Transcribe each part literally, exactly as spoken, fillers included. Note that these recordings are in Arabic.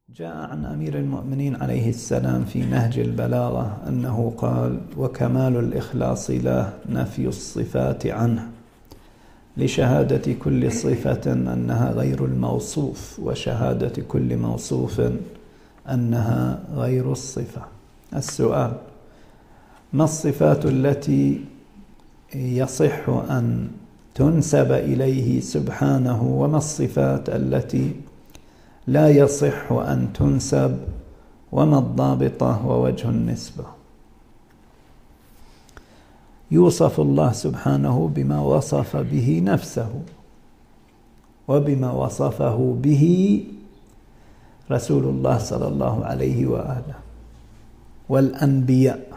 جاء عن أمير المؤمنين عليه السلام في نهج البلاغة أنه قال: وكمال الإخلاص له نفي الصفات عنه لشهادة كل صفة أنها غير الموصوف وشهادة كل موصوف أنها غير الصفة. السؤال: ما الصفات التي يصح أن تنسب إليه سبحانه، وما الصفات التي لا يصح أن تنسب، وما الضابطة ووجه النسبة؟ يوصف الله سبحانه بما وصف به نفسه وبما وصفه به رسول الله صلى الله عليه وآله والأنبياء.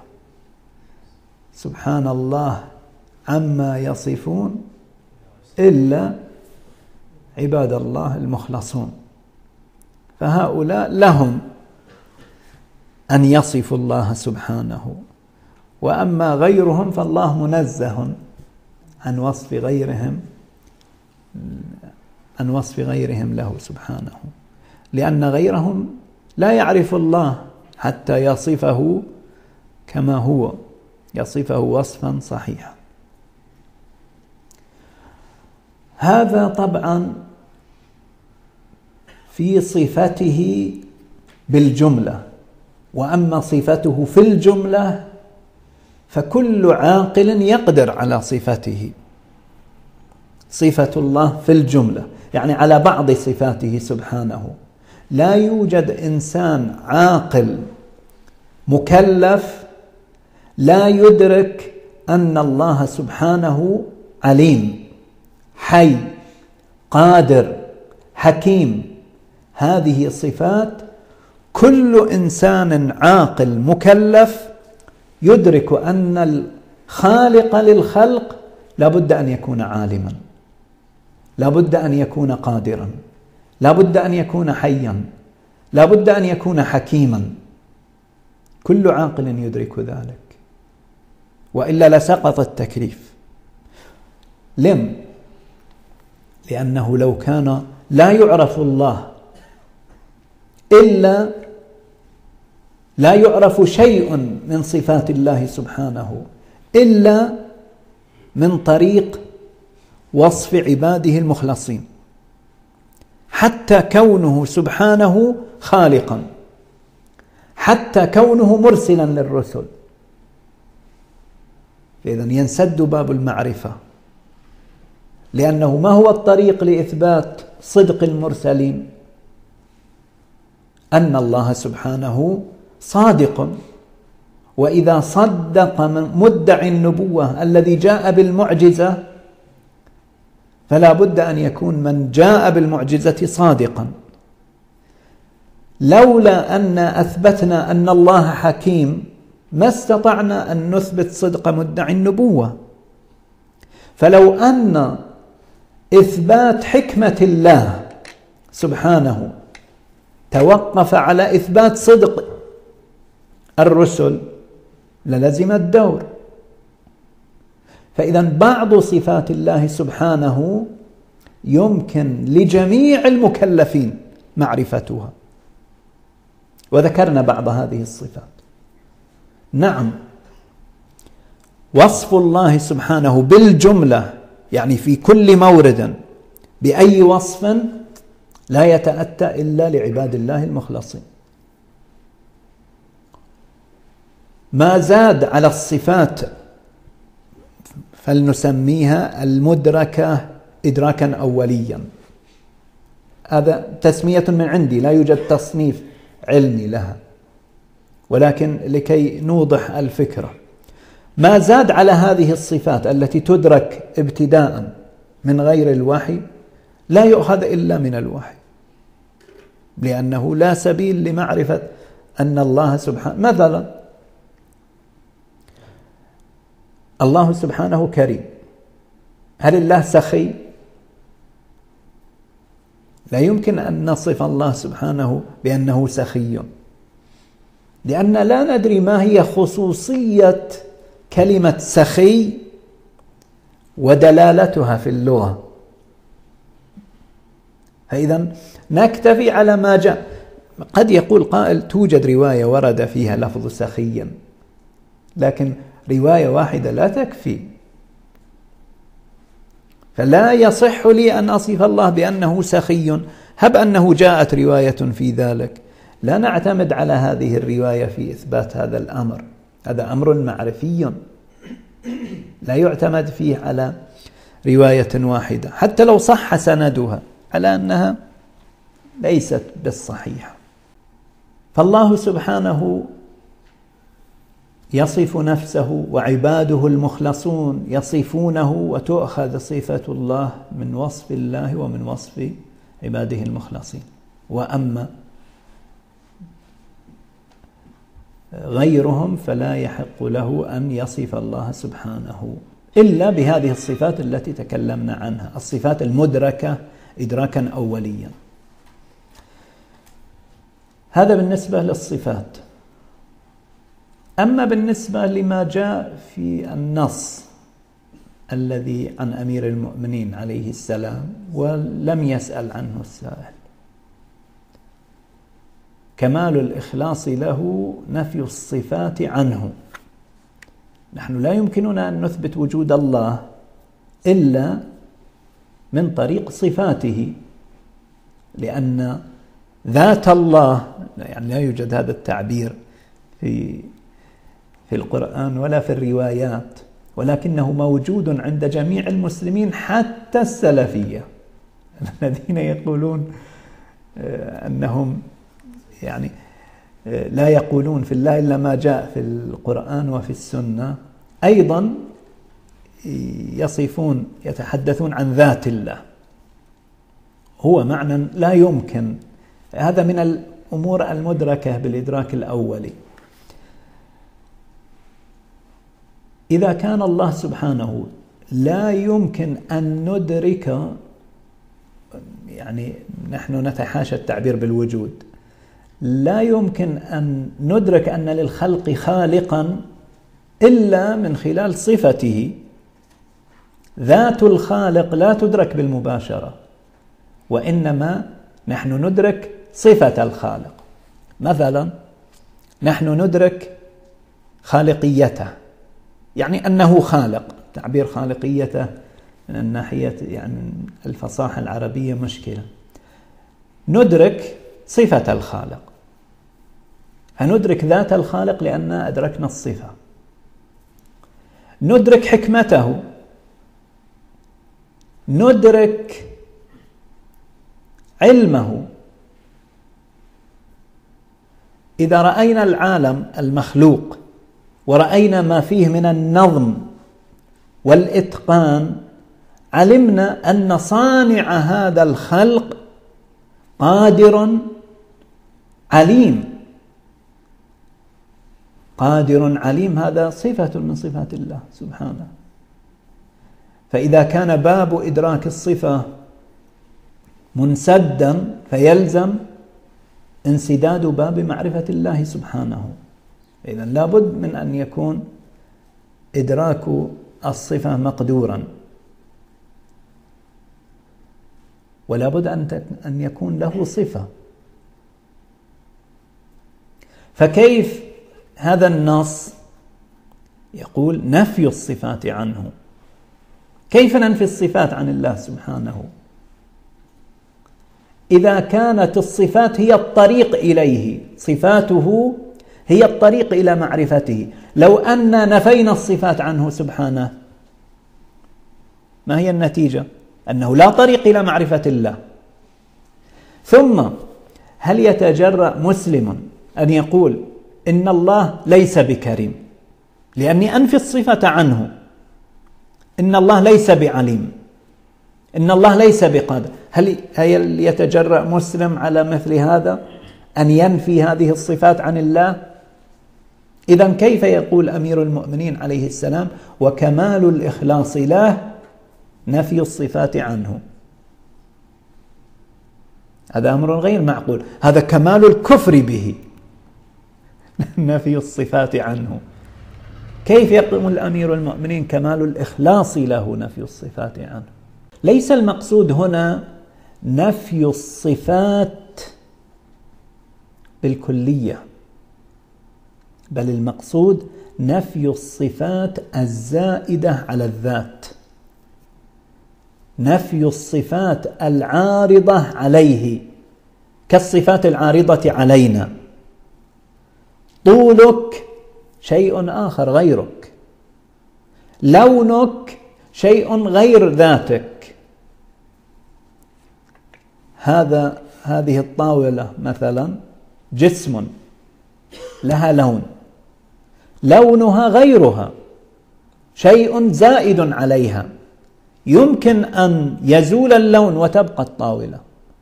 سبحان الله عما يصفون إلا عباد الله المخلصون، فهؤلاء لهم أن يصفوا الله سبحانه، وأما غيرهم فالله منزه عن وصف غيرهم عن وصف غيرهم له سبحانه، لأن غيرهم لا يعرف الله حتى يصفه كما هو، يصفه وصفا صحيحا. هذا طبعا في صفته بالجملة، وأما صفته في الجملة فكل عاقل يقدر على صفته. صفة الله في الجملة يعني على بعض صفاته سبحانه. لا يوجد إنسان عاقل مكلف لا يدرك أن الله سبحانه عليم، حي، قادر، حكيم. هذه صفات كل إنسان عاقل مكلف يدرك أن الخالق للخلق لابد أن يكون عالما، لابد أن يكون قادرا، لابد أن يكون حيا، لابد أن يكون حكيما. كل عاقل يدرك ذلك، وإلا لسقط التكليف. لم؟ لأنه لو كان لا يعرف الله إلا لا يعرف شيء من صفات الله سبحانه إلا من طريق وصف عباده المخلصين، حتى كونه سبحانه خالقا، حتى كونه مرسلا للرسل. إذن ينسد باب المعرفة، لأنه ما هو الطريق لإثبات صدق المرسلين؟ أن الله سبحانه صادق، وإذا صدق مدعي النبوة الذي جاء بالمعجزة فلا بد أن يكون من جاء بالمعجزة صادقا. لولا أن أثبتنا أن الله حكيم ما استطعنا أن نثبت صدق مدعي النبوة. فلو أن إثبات حكمة الله سبحانه توقف على إثبات صدق الرسل للزم الدور. فإذا بعض صفات الله سبحانه يمكن لجميع المكلفين معرفتها، وذكرنا بعض هذه الصفات. نعم، وصف الله سبحانه بالجملة يعني في كل مورد بأي وصف لا يتأتى إلا لعباد الله المخلصين. ما زاد على الصفات فلنسميها المدركة إدراكا أوليا. هذا تسمية من عندي، لا يوجد تصنيف علمي لها، ولكن لكي نوضح الفكرة. ما زاد على هذه الصفات التي تدرك ابتداء من غير الوحي لا يؤخذ إلا من الوحي، لأنه لا سبيل لمعرفة أن الله سبحانه. مثلا الله سبحانه كريم، هل الله سخي؟ لا يمكن أن نصف الله سبحانه بأنه سخي، لأن لا ندري ما هي خصوصية كلمة سخي ودلالتها في اللغة. فإذا نكتفي على ما جاء. قد يقول قائل توجد رواية ورد فيها لفظ سخيا، لكن رواية واحدة لا تكفي، فلا يصح لي أن أصف الله بأنه سخي. هب أنه جاءت رواية في ذلك، لا نعتمد على هذه الرواية في إثبات هذا الأمر، هذا أمر معرفي لا يعتمد فيه على رواية واحدة حتى لو صح سندها، على أنها ليست بالصحيحة. فالله سبحانه يصف نفسه وعباده المخلصون يصفونه، وتؤخذ صفة الله من وصف الله ومن وصف عباده المخلصين. وأما غيرهم فلا يحق له أن يصف الله سبحانه إلا بهذه الصفات التي تكلمنا عنها، الصفات المدركة إدراكا أوليا. هذا بالنسبة للصفات. أما بالنسبة لما جاء في النص الذي عن أمير المؤمنين عليه السلام ولم يسأل عنه السائل، كمال الإخلاص له نفي الصفات عنه. نحن لا يمكننا أن نثبت وجود الله إلا من طريق صفاته، لأن ذات الله يعني لا يوجد هذا التعبير في في القرآن ولا في الروايات، ولكنه موجود عند جميع المسلمين حتى السلفية الذين يقولون أنهم يعني لا يقولون في الله إلا ما جاء في القرآن وفي السنة، أيضا يصفون يتحدثون عن ذات الله، هو معنى لا يمكن. هذا من الأمور المدركة بالإدراك الأولي. إذا كان الله سبحانه لا يمكن أن ندرك، يعني نحن نتحاشى التعبير بالوجود، لا يمكن أن ندرك أن للخلق خالقا إلا من خلال صفته. ذات الخالق لا تدرك بالمباشرة، وإنما نحن ندرك صفة الخالق. مثلا نحن ندرك خالقيته، يعني أنه خالق. تعبير خالقيته من الناحية يعني الفصاحة العربية مشكلة. ندرك صفة الخالق، فندرك ذات الخالق لأن أدركنا الصفة. ندرك حكمته، ندرك علمه. إذا رأينا العالم المخلوق ورأينا ما فيه من النظم والإتقان، علمنا أن صانع هذا الخلق قادر عليم. قادر عليم هذا صفة من صفات الله سبحانه. فإذا كان باب إدراك الصفة منسدا فيلزم انسداد باب معرفة الله سبحانه. إذن لابد من أن يكون إدراك الصفة مقدورا، ولا بد أن يكون له صفة. فكيف هذا النص يقول نفي الصفات عنه؟ كيف ننفي الصفات عن الله سبحانه إذا كانت الصفات هي الطريق إليه؟ صفاته هي الطريق إلى معرفته. لو أن نفينا الصفات عنه سبحانه ما هي النتيجة؟ أنه لا طريق إلى معرفة الله. ثم هل يتجرأ مسلم أن يقول إن الله ليس بكريم لأني أنفي الصفة عنه؟ إن الله ليس بعليم، إن الله ليس بقادر. هل يتجرأ مسلم على مثل هذا أن ينفي هذه الصفات عن الله؟ إذن كيف يقول أمير المؤمنين عليه السلام وكمال الإخلاص له نفي الصفات عنه؟ هذا أمر غير معقول، هذا كمال الكفر به نفي الصفات عنه. كيف يقول الأمير المؤمنين كمال الإخلاص له نفي الصفات عنه؟ ليس المقصود هنا نفي الصفات بالكلية، بل المقصود نفي الصفات الزائدة على الذات، نفي الصفات العارضة عليه كالصفات العارضة علينا. طولك شيء آخر غيرك، لونك شيء غير ذاتك. هذا هذه الطاولة مثلا جسم لها لون، لونها غيرها، شيء زائد عليها، يمكن أن يزول اللون وتبقى الطاولة.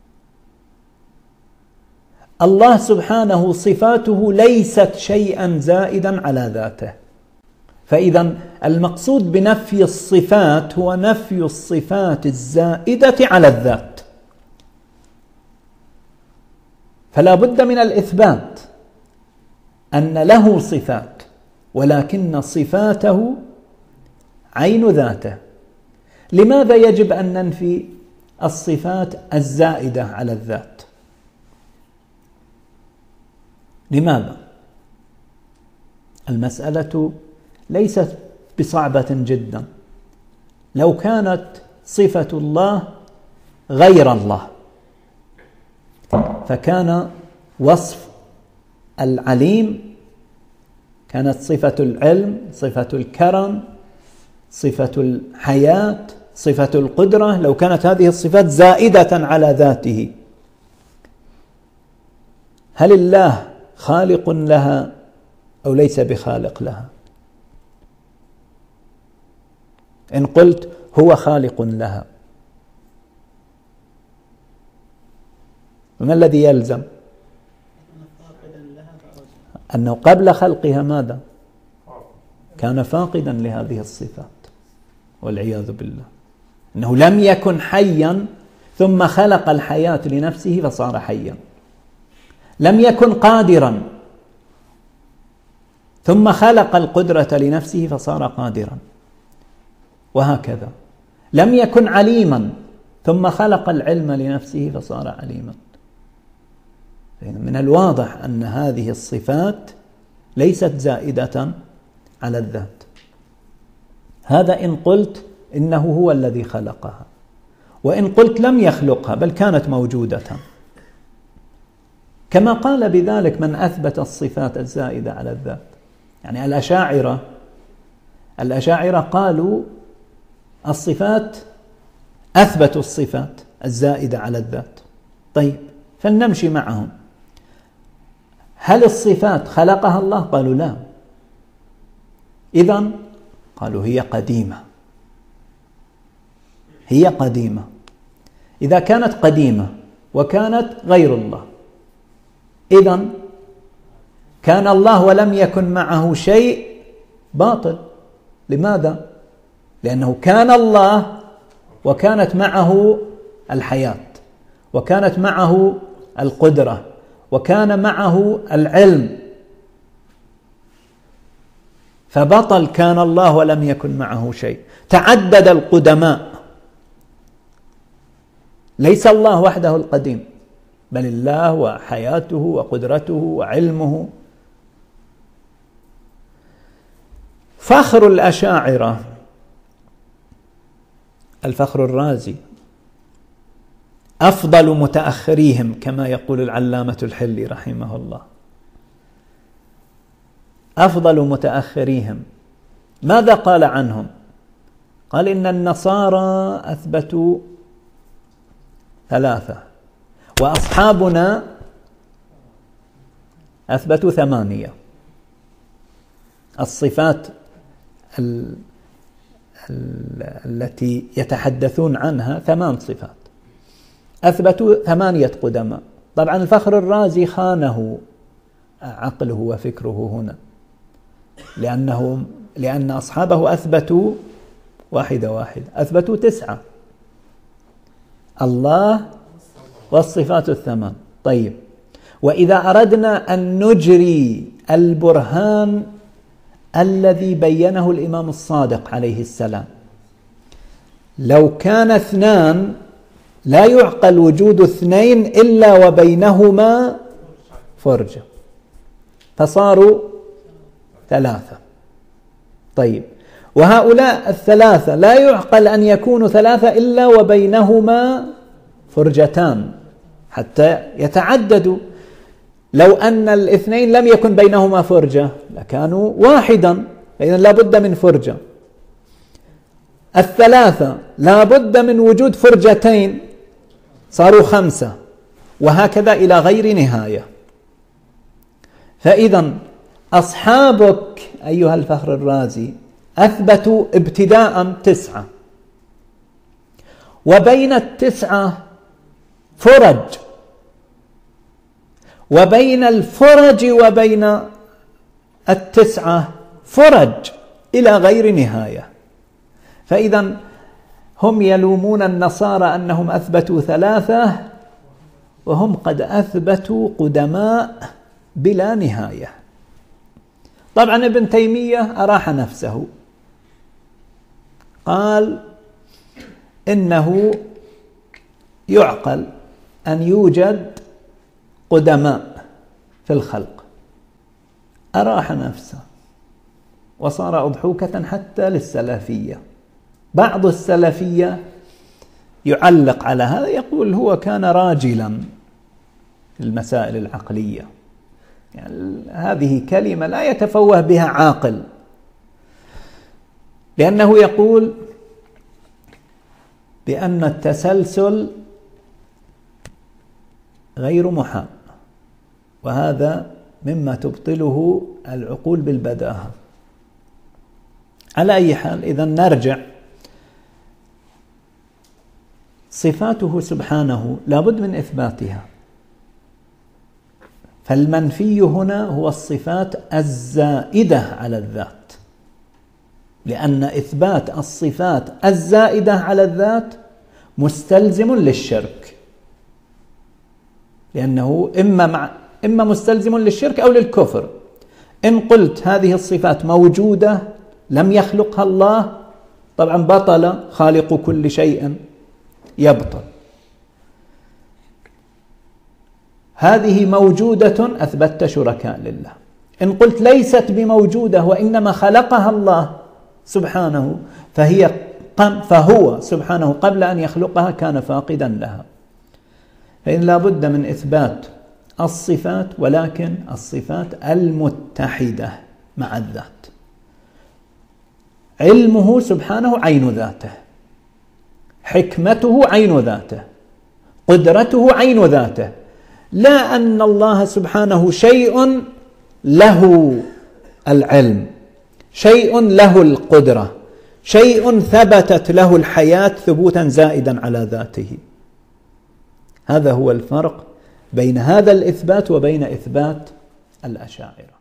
الله سبحانه صفاته ليست شيئا زائدا على ذاته، فإذا المقصود بنفي الصفات هو نفي الصفات الزائدة على الذات. فلا بد من الإثبات أن له صفات، ولكن صفاته عين ذاته. لماذا يجب أن ننفي الصفات الزائدة على الذات؟ لماذا؟ المسألة ليست بصعبة جدا. لو كانت صفة الله غير الله فكان وصف العليم، كانت صفة العلم، صفة الكرم، صفة الحياة، صفة القدرة، لو كانت هذه الصفات زائدة على ذاته، هل الله خالق لها أو ليس بخالق لها؟ إن قلت هو خالق لها، ما الذي يلزم؟ أنه قبل خلقها ماذا؟ كان فاقدا لهذه الصفات والعياذ بالله، أنه لم يكن حيا ثم خلق الحياة لنفسه فصار حيا، لم يكن قادرا ثم خلق القدرة لنفسه فصار قادرا، وهكذا. لم يكن عليما ثم خلق العلم لنفسه فصار عليما. من الواضح أن هذه الصفات ليست زائدة على الذات. هذا إن قلت إنه هو الذي خلقها، وإن قلت لم يخلقها بل كانت موجودة، كما قال بذلك من أثبت الصفات الزائدة على الذات. يعني الأشاعرة الأشاعرة قالوا الصفات، أثبتوا الصفات الزائدة على الذات. طيب فلنمشي معهم. هل الصفات خلقها الله؟ قالوا لا. إذن قالوا هي قديمة، هي قديمة. إذا كانت قديمة وكانت غير الله، إذن كان الله ولم يكن معه شيء باطل. لماذا؟ لأنه كان الله وكانت معه الحياة، وكانت معه القدرة، وكان معه العلم، فبطل كان الله ولم يكن معه شيء. تعدد القدماء، ليس الله وحده القديم، بل الله وحياته وقدرته وعلمه. فخر الأشاعرة الفخر الرازي أفضل متأخريهم كما يقول العلامة الحلي رحمه الله، أفضل متأخريهم. ماذا قال عنهم؟ قال إن النصارى أثبتوا ثلاثة، وأصحابنا أثبتوا ثمانية. الصفات ال ال التي يتحدثون عنها ثمان صفات، أثبتوا ثمانية قدماء. طبعا الفخر الرازي خانه عقله وفكره هنا، لأنه لأن أصحابه أثبتوا واحدة واحدة، أثبتوا تسعة، الله والصفات الثمان. طيب، وإذا أردنا أن نجري البرهان الذي بينه الإمام الصادق عليه السلام، لو كان اثنان لا يعقل وجود اثنين إلا وبينهما فرجة، فصاروا ثلاثة. طيب، وهؤلاء الثلاثة لا يعقل أن يكونوا ثلاثة إلا وبينهما فرجتان حتى يتعددوا. لو أن الاثنين لم يكن بينهما فرجة لكانوا واحدا، فإذا لا بد من فرجة. الثلاثة لا بد من وجود فرجتين، صاروا خمسة، وهكذا إلى غير نهاية. فإذا أصحابك أيها الفخر الرازي أثبتوا ابتداء تسعة، وبين التسعة فرج، وبين الفرج وبين التسعة فرج إلى غير نهاية. فإذا هم يلومون النصارى أنهم أثبتوا ثلاثة، وهم قد أثبتوا قدماء بلا نهاية. طبعا ابن تيمية أراح نفسه، قال إنه يعقل أن يوجد قدماء في الخلق، أراح نفسه وصار أضحوكة حتى للسلفية. بعض السلفية يعلق على هذا، يقول هو كان راجلا في المسائل العقلية، يعني هذه كلمة لا يتفوه بها عاقل، لأنه يقول بأن التسلسل غير محال، وهذا مما تبطله العقول بالبداهة. على أي حال، إذا نرجع، صفاته سبحانه لابد من إثباتها، فالمنفي هنا هو الصفات الزائدة على الذات، لأن إثبات الصفات الزائدة على الذات مستلزم للشرك، لأنه إما, مع إما مستلزم للشرك أو للكفر. إن قلت هذه الصفات موجودة لم يخلقها الله، طبعا بطل خالق كل شيء، يبطل. هذه موجودة أثبتت شركاء لله. إن قلت ليست بموجودة وإنما خلقها الله سبحانه، فهي فهو سبحانه قبل أن يخلقها كان فاقدا لها. فإن لا بد من إثبات الصفات، ولكن الصفات المتحدة مع الذات. علمه سبحانه عين ذاته، حكمته عين ذاته، قدرته عين ذاته، لا أن الله سبحانه شيء له العلم، شيء له القدرة، شيء ثبتت له الحياة ثبوتا زائدا على ذاته. هذا هو الفرق بين هذا الإثبات وبين إثبات الأشاعرة.